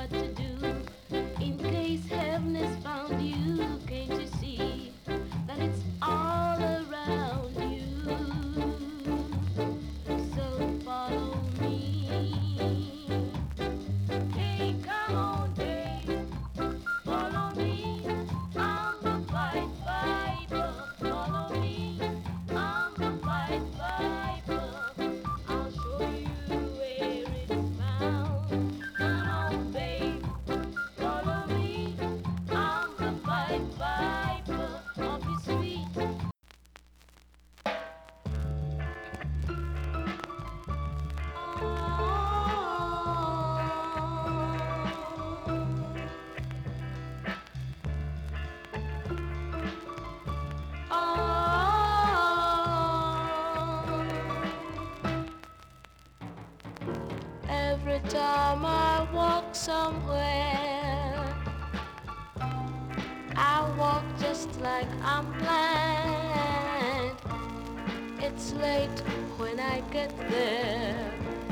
what to do in case heaven has found you. Can't you see that it's all around you? So follow me. Hey, come on, babe, follow me. I'm the Pied Piper. Follow me. I'm the Pied Piper. I'll show you where it's found. Come on, babe, follow me. I'm the Pied Piper of the sweet. Every time I walk somewhere, I walk just like I'm blind. It's late when I get there.